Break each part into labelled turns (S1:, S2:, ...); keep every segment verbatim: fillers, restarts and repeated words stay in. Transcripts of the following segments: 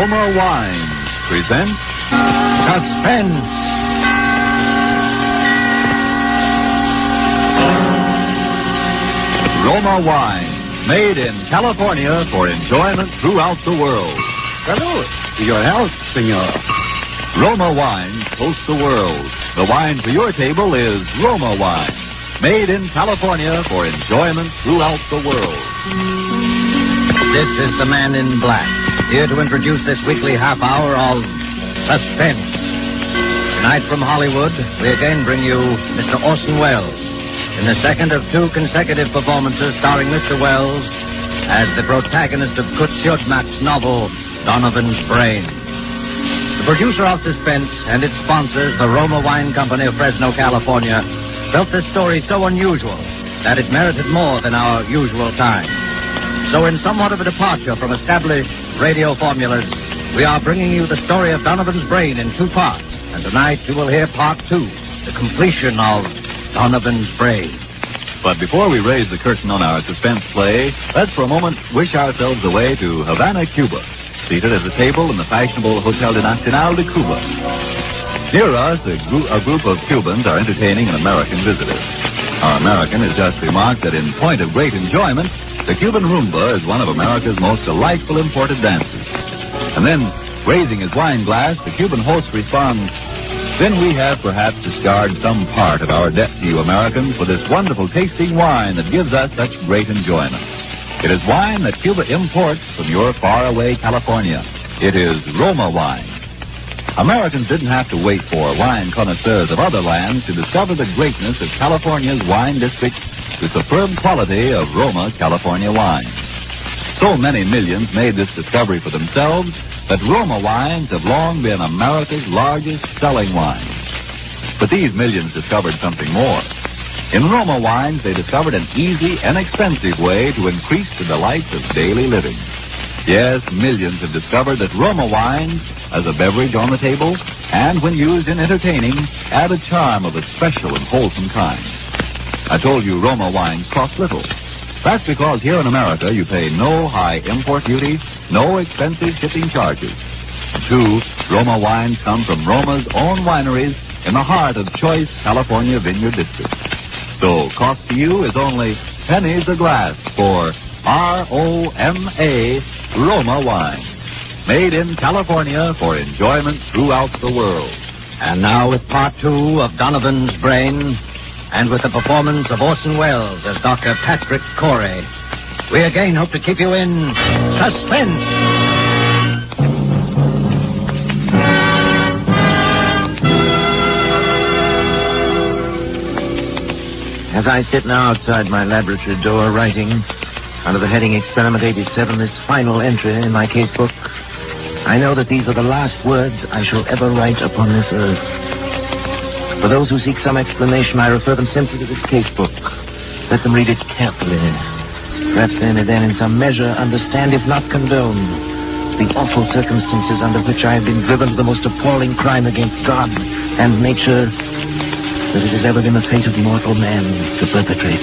S1: Roma Wines present Suspense. Roma Wine, made in California for enjoyment throughout the world.
S2: Salud. Your health, senor.
S1: Roma Wine toast the world. The wine for your table is Roma Wine, made in California for enjoyment throughout the world.
S3: This is the Man in Black, here to introduce this weekly half hour of Suspense. Tonight from Hollywood, we again bring you Mister Orson Welles in the second of two consecutive performances starring Mister Welles as the protagonist of Kurt Siodmak's novel, Donovan's Brain. The producer of Suspense and its sponsors, the Roma Wine Company of Fresno, California, felt this story so unusual that it merited more than our usual time. So in somewhat of a departure from established radio formulas, we are bringing you the story of Donovan's Brain in two parts. And tonight you will hear part two, the completion of Donovan's Brain.
S1: But before we raise the curtain on our suspense play, let's for a moment wish ourselves away to Havana, Cuba, seated at a table in the fashionable Hotel de Nacional de Cuba. Near us, a, group, a group of Cubans are entertaining an American visitor. Our American has just remarked that in point of great enjoyment, the Cuban rumba is one of America's most delightful imported dances. And then, raising his wine glass, the Cuban host responds, "Then we have perhaps discarded some part of our debt to you Americans for this wonderful tasting wine that gives us such great enjoyment. It is wine that Cuba imports from your faraway California. It is Roma wine." Americans didn't have to wait for wine connoisseurs of other lands to discover the greatness of California's wine district, the superb quality of Roma California wine. So many millions made this discovery for themselves that Roma wines have long been America's largest selling wines. But these millions discovered something more. In Roma wines, they discovered an easy, inexpensive way to increase the delights of daily living. Yes, millions have discovered that Roma wines, as a beverage on the table, and when used in entertaining, add a charm of a special and wholesome kind. I told you Roma wines cost little. That's because here in America you pay no high import duty, no expensive shipping charges. Two, Roma wines come from Roma's own wineries in the heart of choice California vineyard districts. So cost to you is only pennies a glass for R O M A Roma wine, made in California for enjoyment throughout the world.
S3: And now with part two of Donovan's Brain, and with the performance of Orson Welles as Doctor Patrick Corey, we again hope to keep you in suspense.
S4: As I sit now outside my laboratory door writing, under the heading Experiment eighty-seven, this final entry in my casebook, I know that these are the last words I shall ever write upon this earth. For those who seek some explanation, I refer them simply to this casebook. Let them read it carefully. Perhaps they may then in some measure understand, if not condone, the awful circumstances under which I have been driven to the most appalling crime against God and nature that it has ever been the fate of mortal man to perpetrate.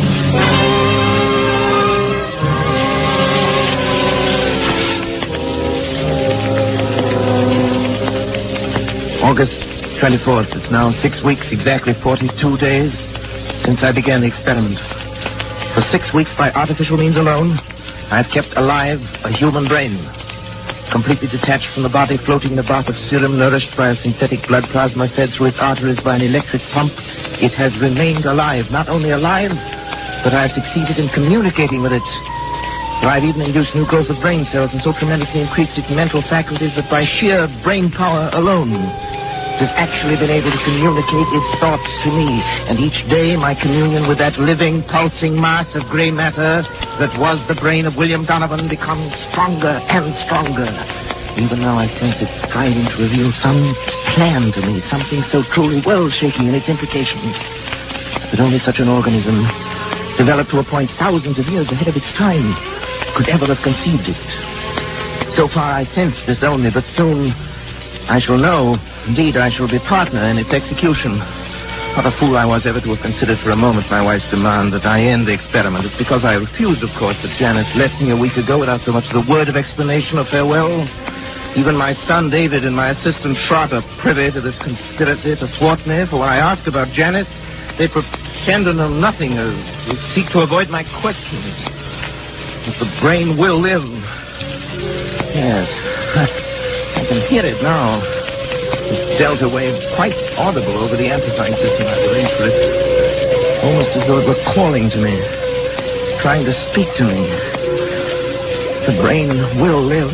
S4: August twenty-fourth. It's now six weeks, exactly forty-two days, since I began the experiment. For six weeks, by artificial means alone, I've kept alive a human brain, completely detached from the body, floating in a bath of serum, nourished by a synthetic blood plasma fed through its arteries by an electric pump. It has remained alive. Not only alive, but I have succeeded in communicating with it. For I've even induced new growth of brain cells and so tremendously increased its mental faculties that by sheer brain power alone, it has actually been able to communicate its thoughts to me. And each day my communion with that living, pulsing mass of gray matter that was the brain of William Donovan becomes stronger and stronger. Even now I sense it striving to reveal some plan to me, something so truly world-shaking in its implications that only such an organism, developed to a point thousands of years ahead of its time, could ever have conceived it. So far I sense this only, but soon I shall know. Indeed, I shall be partner in its execution. What a fool I was ever to have considered for a moment my wife's demand that I end the experiment. It's because I refused, of course, that Janice left me a week ago without so much as a word of explanation or farewell. Even my son David and my assistant Trot are privy to this conspiracy to thwart me, for when I ask about Janice, they pretend to know nothing or seek to avoid my questions. But the brain will live. Yes, I can hear it now. This delta wave quite audible over the amplifying system I've arranged for it. Almost as though it were calling to me, trying to speak to me. The brain will live.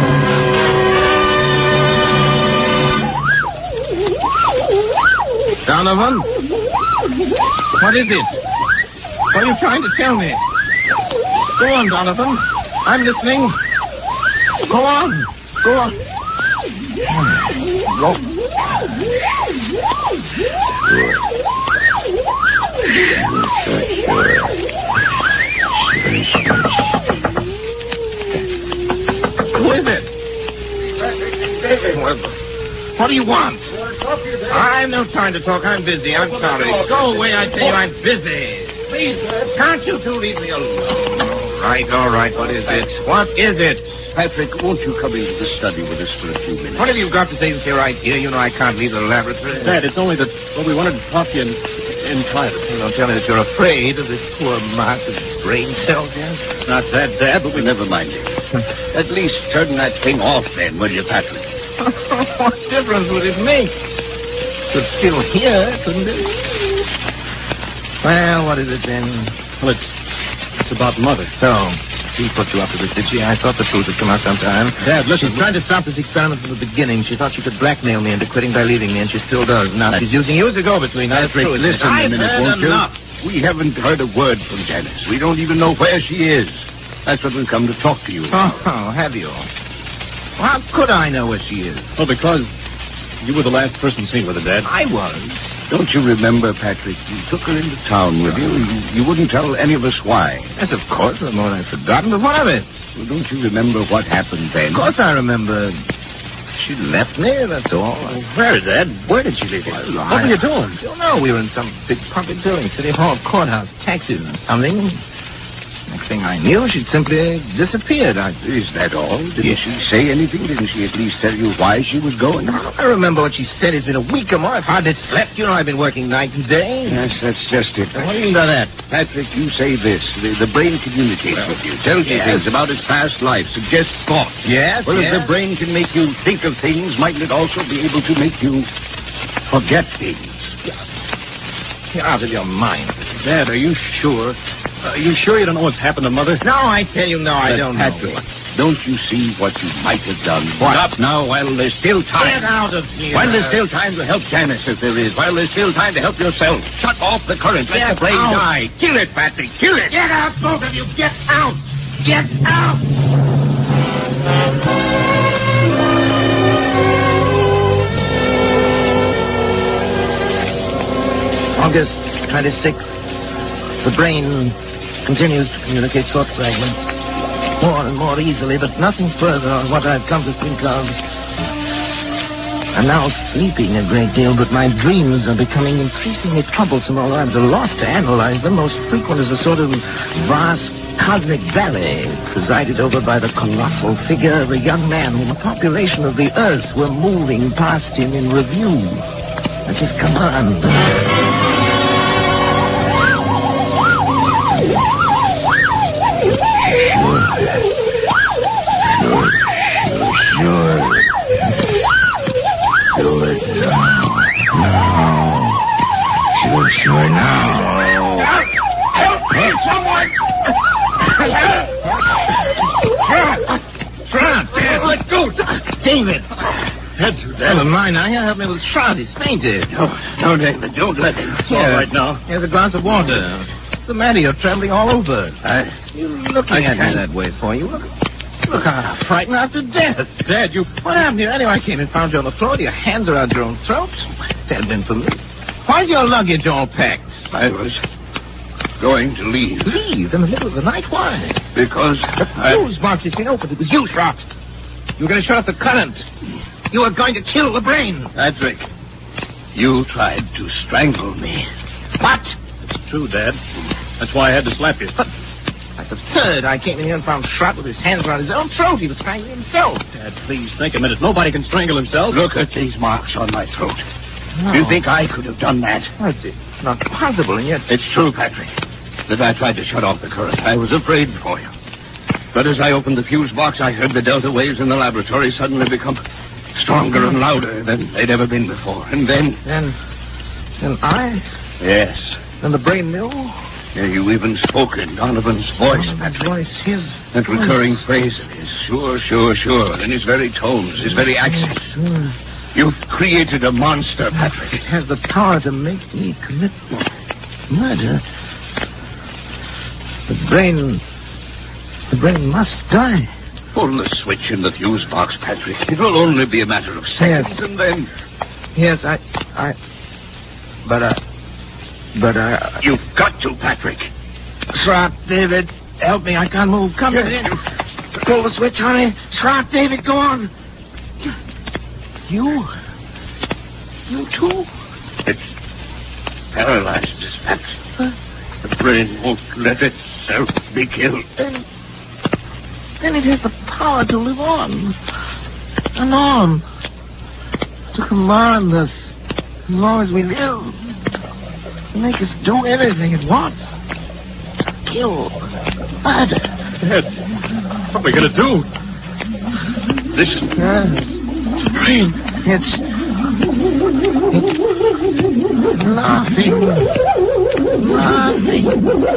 S4: Donovan? What is it? What are you trying to tell me? Go on, Donovan. I'm listening. Go on. Go on. Go. Who is it? What do you want? I have no time to talk. I'm busy. I'm sorry. Go away, I tell you. I'm busy. Please, can't you two leave me alone? All right, all right. What is it? What is it?
S2: Patrick, won't you come into the study with us for a few minutes?
S4: What have you got to say to say right here? You know I can't leave the laboratory.
S5: Dad, it's only that, well, we wanted to talk to you in, in private.
S4: You don't tell me that you're afraid of this poor mass of brain cells here?
S5: It's not that, Dad, but we...
S2: Never mind it. At least turn that thing off then, will you, Patrick?
S4: What difference would it make? Could still hear, couldn't it? Well, what is it then?
S5: Well, it's, it's about Mother.
S4: So, she put you up to this, did she? I thought the truth would come out sometime.
S5: Dad, listen.
S4: She's trying to stop this experiment from the beginning. She thought she could blackmail me into quitting by leaving me, and she still does. Now she's using you as a go-between. That's
S2: Patrick,
S4: true.
S2: listen a
S4: I've
S2: minute,
S4: heard
S2: won't you?
S4: enough.
S2: We haven't heard a word from Janice. We don't even know where she is. That's what we've come to talk to you about.
S4: Oh, have you? Well, how could I know where she is?
S5: Well, because you were the last person seen with her, Dad.
S4: I was.
S2: Don't you remember, Patrick? You took her into town with you. You, you wouldn't tell any of us why.
S4: Yes, of course. The more I've forgotten, but what of it?
S2: Well, don't you remember what happened then?
S4: Of course I remember. She left me, that's all.
S5: Where, Dad? Where did she leave you?
S4: Well,
S5: what
S4: I,
S5: were you doing?
S4: I don't know. We were in some big public building, City Hall, courthouse, taxis, or something. Next thing I knew, she'd simply disappeared. I...
S2: Is that all? Didn't
S4: Yes.
S2: she say anything? Didn't she at least tell you why she was going?
S4: I remember what she said. It's been a week or more. I've hardly slept. You know, I've been working night and day.
S2: Yes, that's just it.
S4: What do you mean by that?
S2: Patrick, you say this. The, the brain communicates
S4: Well,
S2: with you. Tells you
S4: yes.
S2: things about its past life. Suggests thoughts.
S4: Yes,
S2: Well,
S4: yes.
S2: if the brain can make you think of things, mightn't it also be able to make you forget things?
S4: You're out of your mind.
S5: Dad, are you sure? Are you sure you don't know what's happened to Mother?
S4: No, I tell you, no, I
S2: But
S4: don't
S2: Patrick,
S4: know.
S2: don't you see what you might have done?
S4: What?
S2: Stop now while there's still time.
S4: Get out of here.
S2: While there's still time to help Janice, if there is. While there's still time to help yourself. Shut off the current. Let
S4: Get
S2: the brain
S4: out.
S2: die. Kill it, Patrick. Kill it.
S4: Get out, both of you. Get out. Get out. August twenty-sixth. The brain continues to communicate thought fragments more and more easily, but nothing further on what I've come to think of. I'm now sleeping a great deal, but my dreams are becoming increasingly troublesome, although I'm at a loss to analyze them. Most frequent is a sort of vast cosmic valley presided over by the colossal figure of a young man whom the population of the earth were moving past him in review at his command. Sure. Do it now. Now. Sure, sure, now. Help me, someone! Help! Trot! Trot! Let go! David!
S5: That's who, Dad.
S4: Never mind now. Here, help me with Trot. He's fainted.
S2: No, no, David, don't let him.
S5: It's all right now.
S4: Here's a glass of water. What's the matter? You're trembling all over.
S2: I,
S4: You're looking
S2: I
S4: at me
S2: can't.
S4: that way for you. Look, look, I'm frightened after death.
S5: Dad, you...
S4: What happened here? Anyway, I came and found you on the floor. Your hands around your own throat. That had been for me. Why's your luggage all packed?
S2: I was going to leave
S4: Leave in the middle of the night? Why?
S2: because
S4: The
S2: I...
S4: fuse box has been opened. It was you, Trot. You were going to shut off the current. You were going to kill the brain.
S2: Patrick, you tried to strangle me.
S4: What?
S5: It's true, Dad. That's why I had to slap you.
S4: But That's absurd. I came in here and found Schrott with his hands around his own throat. He was strangling himself.
S5: Dad, please think a minute. Nobody can strangle himself.
S2: Look at these marks on my throat.
S4: No.
S2: Do you think I could have done that?
S4: Well, it's it's not possible, and yet...
S2: It's true, Patrick, that I tried to shut off the current. I was afraid for you. But as I opened the fuse box, I heard the delta waves in the laboratory suddenly become stronger and louder than they'd ever been before. And then...
S4: Then... Then I...
S2: Yes.
S4: Then the brain mill...
S2: Yeah, you even spoke in Donovan's voice,
S4: Donovan's
S2: Patrick.
S4: voice, his...
S2: That recurring phrase of his. Sure, sure, sure. And his very tones, his very accent.
S4: Sure.
S2: You've created a monster, Patrick.
S4: It has the power to make me commit murder. The brain... The brain must die.
S2: Pull the switch in the fuse box, Patrick. It will only be a matter of seconds,
S4: Yes.
S2: and then...
S4: Yes, I... I... But, uh... But, uh...
S2: You've got to, Patrick.
S4: Schrott, David, help me. I can't move. Come
S2: Yes,
S4: in.
S2: you-
S4: Pull the switch, honey. Schrott, David, go on. You? You too?
S2: It's paralyzed, Patrick.
S4: Huh?
S2: The brain won't let itself be killed.
S4: Then... Then it has the power to live on. And on. To command us as long as we live. To make us do anything it wants. Kill. Murder.
S5: Dad, what are we going to do?
S2: Listen.
S4: Uh,
S2: Brain.
S4: it's... It's laughing. Laughing.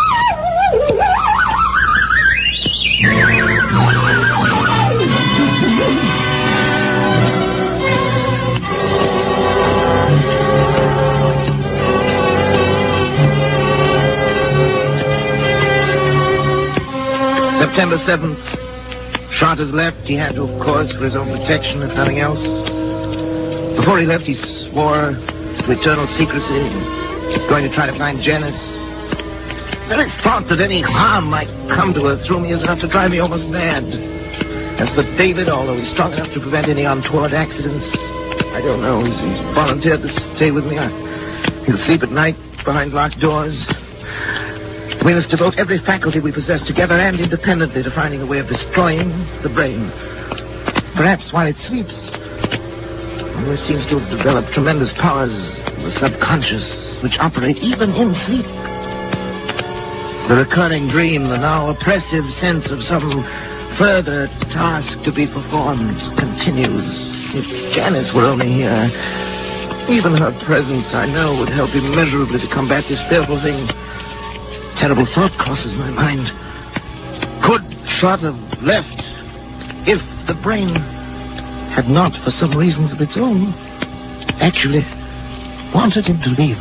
S4: September seventh. Schrott has left. He had to, of course, for his own protection, if nothing else. Before he left, he swore to eternal secrecy. He's going to try to find Janice. The very thought that any harm might come to her through me is enough to drive me almost mad. As for David, although he's strong enough to prevent any untoward accidents, I don't know. He's, he's volunteered to stay with me. I, he'll sleep at night behind locked doors. We must devote every faculty we possess together and independently to finding a way of destroying the brain. Perhaps while it sleeps. There seems to have developed tremendous powers of the subconscious which operate even in sleep. The recurring dream, the now oppressive sense of some further task to be performed continues. If Janice were only here, even her presence, I know, would help immeasurably to combat this fearful thing. Terrible thought crosses my mind. Could Schrott have left if the brain had not, for some reasons of its own, actually wanted him to leave?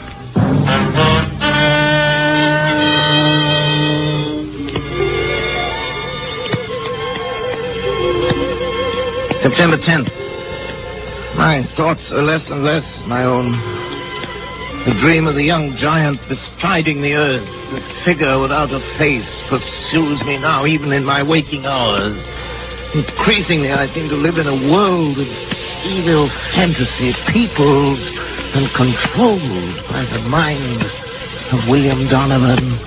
S4: September tenth. My thoughts are less and less my own. The dream of the young giant bestriding the earth, the figure without a face, pursues me now, even in my waking hours. Increasingly, I seem to live in a world of evil fantasy, peopled and controlled by the mind of William Donovan.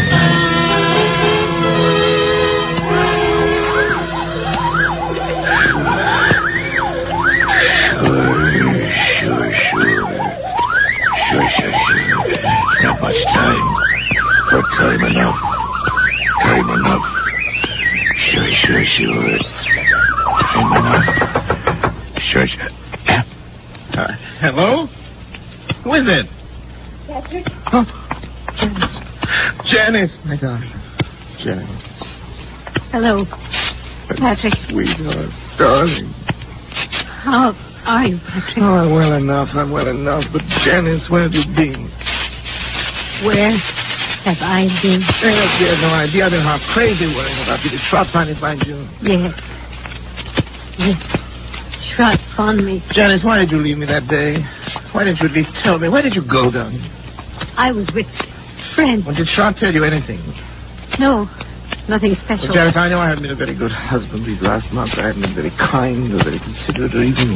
S2: Sure, sure. Sure, sure, sure. Not much time. But time enough. Time enough. Sure, sure, sure. Time enough. Sure, sure.
S4: Uh, hello? Who is it?
S6: Patrick?
S4: Oh, Janice. Janice, my darling. Janice.
S6: Hello, Patrick.
S4: Sweetheart, darling.
S6: How are you, Patrick?
S4: Oh, I'm well enough. I'm well enough. But Janice, where have you been?
S6: Where have I been?
S4: I have no idea. I've been half crazy worrying about you. Did Schrott finally find you?
S6: Yes. Yes. Schrott found me.
S4: Janice, why did you leave me that day? Why didn't you at least tell me? Where did you go, darling?
S6: I was with friends.
S4: Well, did Schrott tell you anything?
S6: No, nothing special.
S4: Well, Janice, I know I haven't been a very good husband these last months. I haven't been very kind or very considerate or even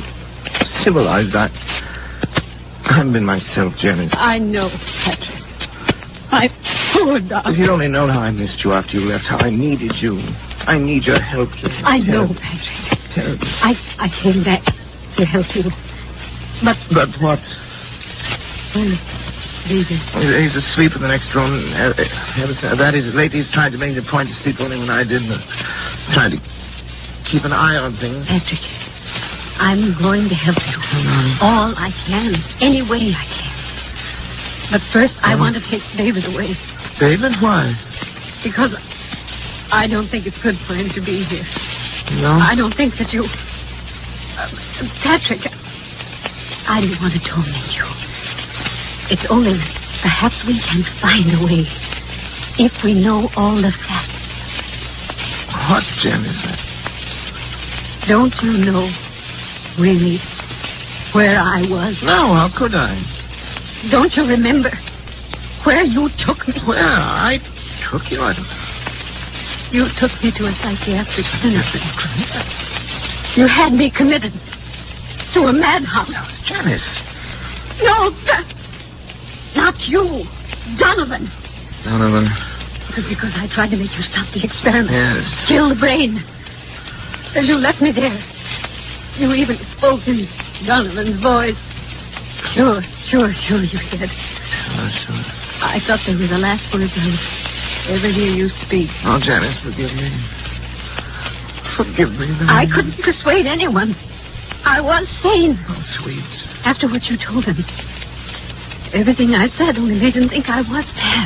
S4: civilized. I, I haven't been myself, Janice.
S6: I know, Patrick. My poor darling.
S4: If you'd only known how I missed you after you left, how I needed you. I need your help. Janice.
S6: I know,
S4: Help.
S6: Patrick.
S4: Help.
S6: I, I came back to help you. But,
S4: But what?
S6: well, David,
S4: He's asleep in the next room. Uh, uh, ever since- That is, lately he's tried to make it a point to sleep only when I didn't. Uh, trying to keep an eye on things.
S6: Patrick, I'm going to help you. All I can, any way I can. But first, I want to take David away.
S4: David, why?
S6: Because I don't think it's good for him to be here.
S4: No?
S6: I don't think that you... Uh, Patrick, I don't want to torment you. It's only that perhaps we can find a way if we know all the facts.
S4: What, Janice?
S6: Don't you know, really, where I was?
S4: No, how could I?
S6: Don't you remember where you took me?
S4: Well, I took you. I don't...
S6: You took me to a psychiatric clinic. You had me committed to a madhouse.
S4: Janice.
S6: No, that, not you, Donovan.
S4: Donovan.
S6: It was because I tried to make you stop the experiment.
S4: Yes.
S6: Kill the brain. As you left me there, you even spoke in Donovan's voice. Sure, sure, sure, you said.
S4: Sure, sure.
S6: I thought they were the last words I would ever hear you speak.
S4: Oh, Janice, forgive me. Forgive me. Then.
S6: I couldn't persuade anyone. I was sane.
S4: Oh, sweet.
S6: After what you told him. Everything I said only made him think I was bad.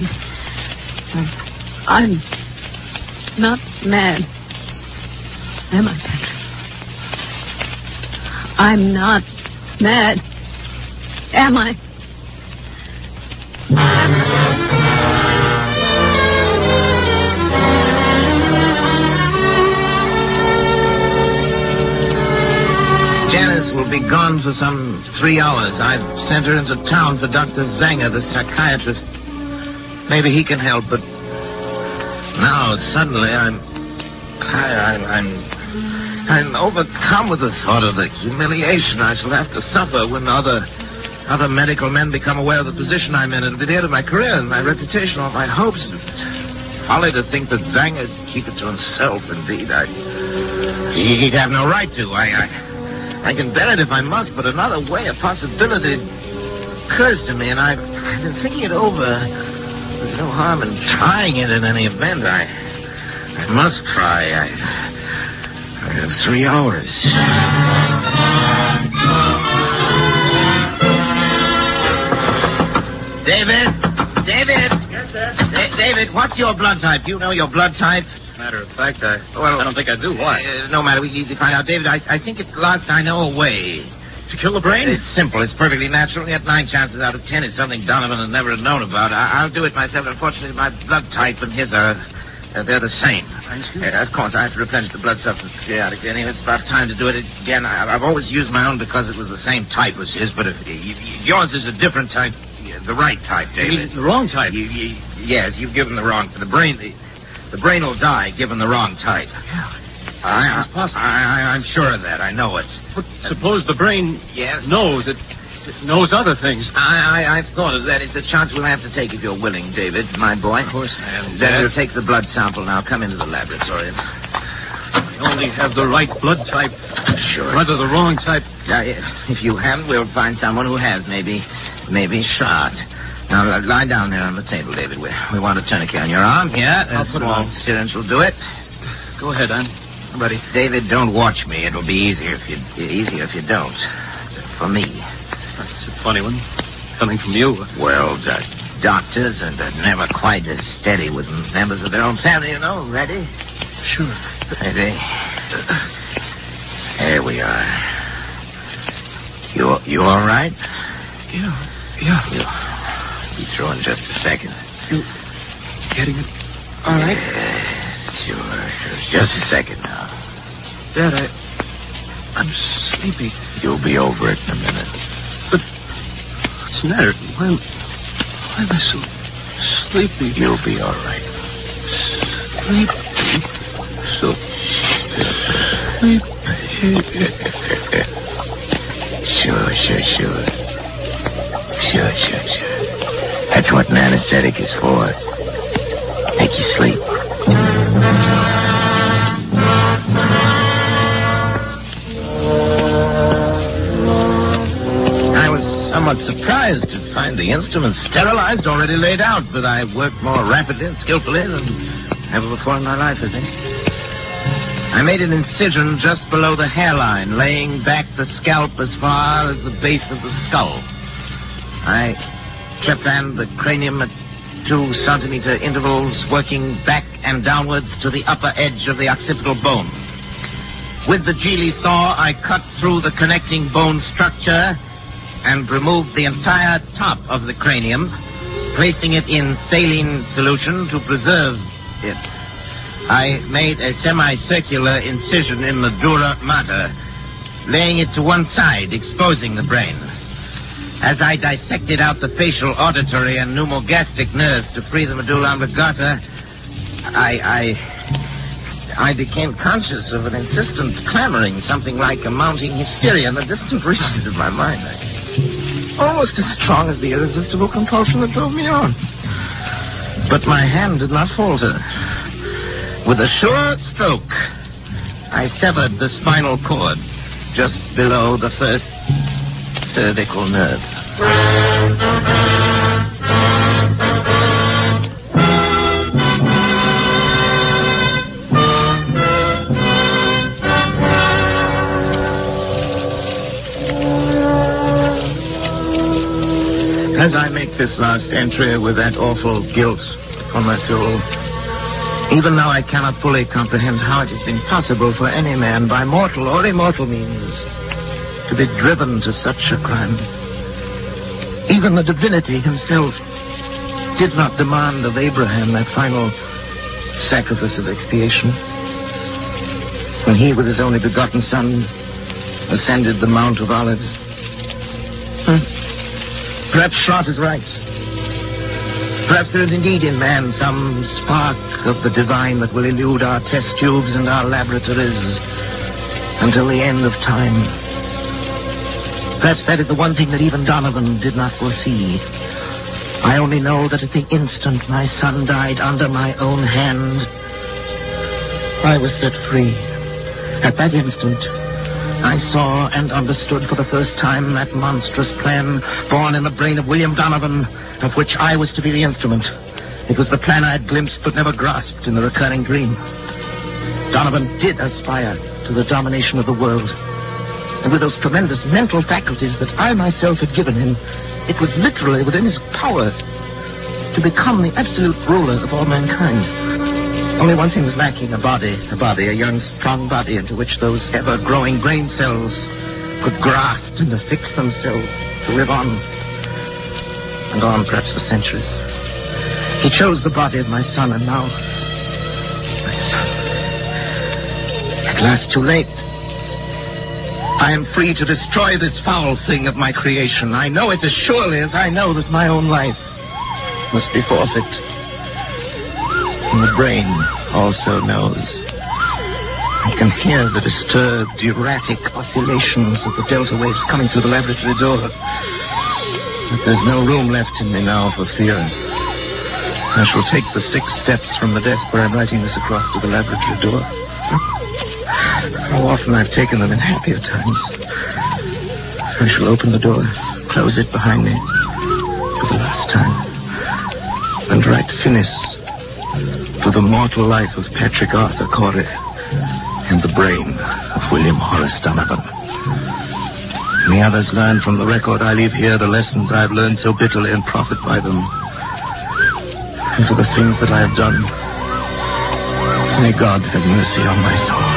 S6: I'm not mad. Am I, Patrick? I'm not mad. Am I?
S4: Janice will be gone for some three hours. I've sent her into town for Doctor Zanger, the psychiatrist. Maybe he can help, but now suddenly I'm... I, I'm... I'm... I'm overcome with the thought of the humiliation I shall have to suffer when other... Other medical men become aware of the position I'm in. It'll be the end of my career and my reputation, all my hopes. Folly to think that Zanger would keep it to himself, indeed. I... He'd have no right to. I... I... I can bear it if I must, but another way, a possibility occurs to me, and I've, I've been thinking it over. There's no harm in trying it in any event. I I must try. I, I have three hours. David? David?
S5: Yes, sir.
S4: Da- David, what's your blood type? Do you know your blood type?
S5: Matter of fact, I,
S4: Well,
S5: I don't think I do. Why?
S4: Uh, no matter, we can easily find out. David, I, I think at last I know a way.
S5: To kill the brain?
S4: It's simple. It's perfectly natural. Yet nine chances out of ten it's something Donovan had never known about. I, I'll do it myself. Unfortunately, my blood type and his are... Uh, they're the same. Uh, of course, I have to replenish the blood substance periodically. Anyway, it's about time to do it again. I, I've always used my own because it was the same type as his, but if, if yours is a different type, the right type, David.
S5: The wrong type?
S4: You, you, yes, you've given the wrong... The brain... The, The brain will die given the wrong type.
S5: Yeah.
S4: I,
S5: It's possible.
S4: I, I, I'm sure of that. I know it.
S5: But suppose the brain
S4: Yes.
S5: knows it, it knows other things.
S4: I, I, I've thought of that. It's a chance we'll have to take if you're willing, David, my boy.
S5: Of course I am,
S4: Then
S5: Dad.
S4: we'll take the blood sample now. Come into the laboratory.
S5: I only have the right blood type.
S4: Sure.
S5: Whether the wrong type.
S4: Now, if you haven't, we'll find someone who has. Maybe, maybe shot. Now, lie down there on the table, David. We, we want a tourniquet on your arm here.
S5: I'll
S4: A
S5: put it
S4: small
S5: on.
S4: syringe will do it.
S5: Go ahead, I'm ready.
S4: David, don't watch me. It'll be easier if you easier if you don't. For me.
S5: That's a funny one. Coming from you.
S4: Well, the doctors are never quite as steady with members of their own family, you know. Ready?
S5: Sure.
S4: Ready? Here we are. You you all right?
S5: Yeah. Yeah.
S4: You'll be through in just a second.
S5: You getting it all right?
S4: Yes, sure, sure. Just a second now.
S5: Dad, I... I'm sleepy.
S4: You'll be over it in a minute.
S5: What's the matter? Why, why am I so sleepy?
S4: You'll be all right.
S5: Sleepy. So sleepy.
S4: Sure, sure, sure. Sure, sure, sure. That's what an anesthetic is for. Make you sleep. I was somewhat surprised to find the instruments sterilized, already laid out, but I worked more rapidly and skillfully than ever before in my life, I think. I made an incision just below the hairline, laying back the scalp as far as the base of the skull. I trepanned the cranium at two centimeter intervals, working back and downwards to the upper edge of the occipital bone. With the Geely saw, I cut through the connecting bone structure and removed the entire top of the cranium, placing it in saline solution to preserve it. I made a semicircular incision in the dura mater, laying it to one side, exposing the brain. As I dissected out the facial, auditory, and pneumogastric nerves to free the medulla oblongata, I, I, I became conscious of an insistent clamoring, something like a mounting hysteria in the distant reaches of my mind. Almost as strong as the irresistible compulsion that drove me on. But my hand did not falter. With a sure stroke, I severed the spinal cord just below the first cervical nerve. As I make this last entry with that awful guilt upon my soul, even now I cannot fully comprehend how it has been possible for any man, by mortal or immortal means, to be driven to such a crime. Even the divinity himself did not demand of Abraham that final sacrifice of expiation. When he, with his only begotten son, ascended the Mount of Olives. Hmm. Perhaps Schrott is right. Perhaps there is indeed in man some spark of the divine that will elude our test tubes and our laboratories until the end of time. Perhaps that is the one thing that even Donovan did not foresee. I only know that at the instant my son died under my own hand, I was set free. At that instant, I saw and understood for the first time that monstrous plan born in the brain of William Donovan, of which I was to be the instrument. It was the plan I had glimpsed but never grasped in the recurring dream. Donovan did aspire to the domination of the world. And with those tremendous mental faculties that I myself had given him, it was literally within his power to become the absolute ruler of all mankind. Only one thing was lacking, a body, a body, a young, strong body into which those ever-growing brain cells could graft and affix themselves to live on. And on, perhaps, for centuries. He chose the body of my son, and now... My son... At last, too late. I am free to destroy this foul thing of my creation. I know it as surely as I know that my own life must be forfeit. And the brain also knows. I can hear the disturbed, erratic oscillations of the delta waves coming through the laboratory door. But there's no room left in me now for fear. I shall take the six steps from the desk where I'm writing this across to the laboratory door. How often I've taken them in happier times. I shall open the door, close it behind me for the last time, and write finis to the mortal life of Patrick Arthur Corey and the brain of William Horace Donovan. May others learn from the record I leave here the lessons I've learned so bitterly and profit by them. And for the things that I have done, may God have mercy on my soul.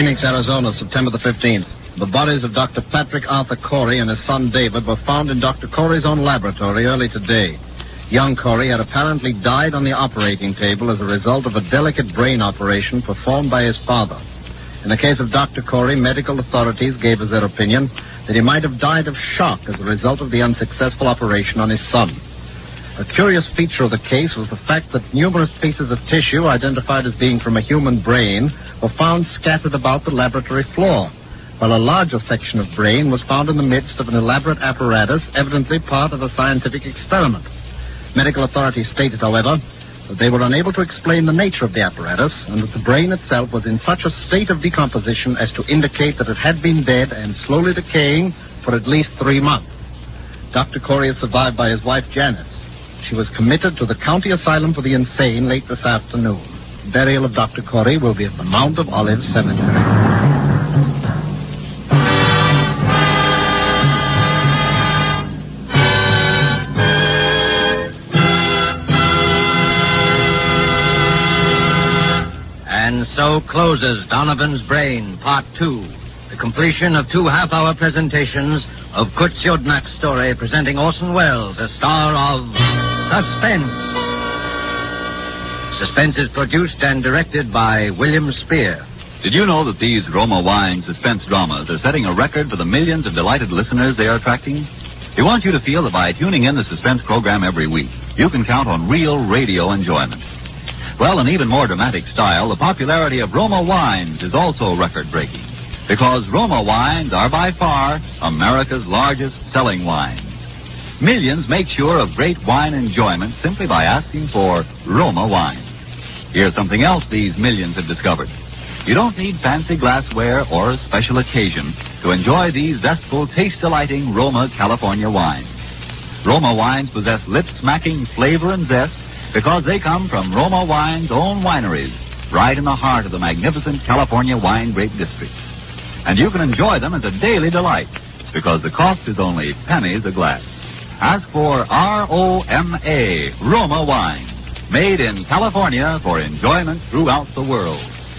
S7: Phoenix, Arizona, September the fifteenth. The bodies of Doctor Patrick Arthur Corey and his son David were found in Doctor Corey's own laboratory early today. Young Corey had apparently died on the operating table as a result of a delicate brain operation performed by his father. In the case of Doctor Corey, medical authorities gave as their opinion that he might have died of shock as a result of the unsuccessful operation on his son. A curious feature of the case was the fact that numerous pieces of tissue identified as being from a human brain were found scattered about the laboratory floor, while a larger section of brain was found in the midst of an elaborate apparatus, evidently part of a scientific experiment. Medical authorities stated, however, that they were unable to explain the nature of the apparatus and that the brain itself was in such a state of decomposition as to indicate that it had been dead and slowly decaying for at least three months. Doctor Corey is survived by his wife, Janice. She was committed to the County Asylum for the Insane late this afternoon. Burial of Doctor Corey will be at the Mount of Olives Cemetery.
S3: And so closes Donovan's Brain, Part Two. The completion of two half-hour presentations of Kurt Siodmak's story, presenting Orson Welles, a star of Suspense. Suspense is produced and directed by William Spear.
S1: Did you know that these Roma Wine suspense dramas are setting a record for the millions of delighted listeners they are attracting? We want you to feel that by tuning in the Suspense program every week, you can count on real radio enjoyment. Well, in even more dramatic style, the popularity of Roma Wines is also record-breaking, because Roma Wines are by far America's largest selling wines. Millions make sure of great wine enjoyment simply by asking for Roma Wine. Here's something else these millions have discovered. You don't need fancy glassware or a special occasion to enjoy these zestful, taste-delighting Roma California wines. Roma Wines possess lip-smacking flavor and zest because they come from Roma Wine's own wineries, right in the heart of the magnificent California wine grape districts. And you can enjoy them as a daily delight, because the cost is only pennies a glass. Ask for R O M A, Roma Wine, made in California for enjoyment throughout the world.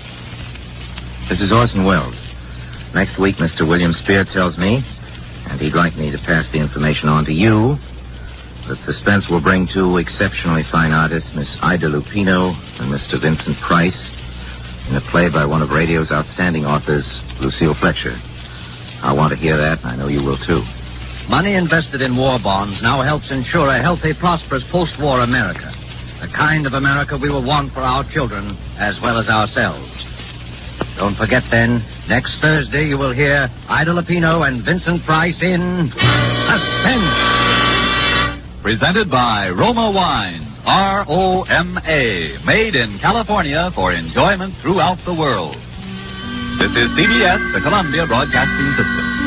S4: This is Orson Welles. Next week, Mister William Spear tells me, and he'd like me to pass the information on to you, that Suspense will bring two exceptionally fine artists, Miss Ida Lupino and Mister Vincent Price, in a play by one of radio's outstanding authors, Lucille Fletcher. I want to hear that, and I know you will, too.
S3: Money invested in war bonds now helps ensure a healthy, prosperous post-war America. The kind of America we will want for our children as well as ourselves. Don't forget, then, next Thursday you will hear Ida Lupino and Vincent Price in Suspense.
S1: Presented by Roma Wines, R O M A, made in California for enjoyment throughout the world. This is C B S, the Columbia Broadcasting System.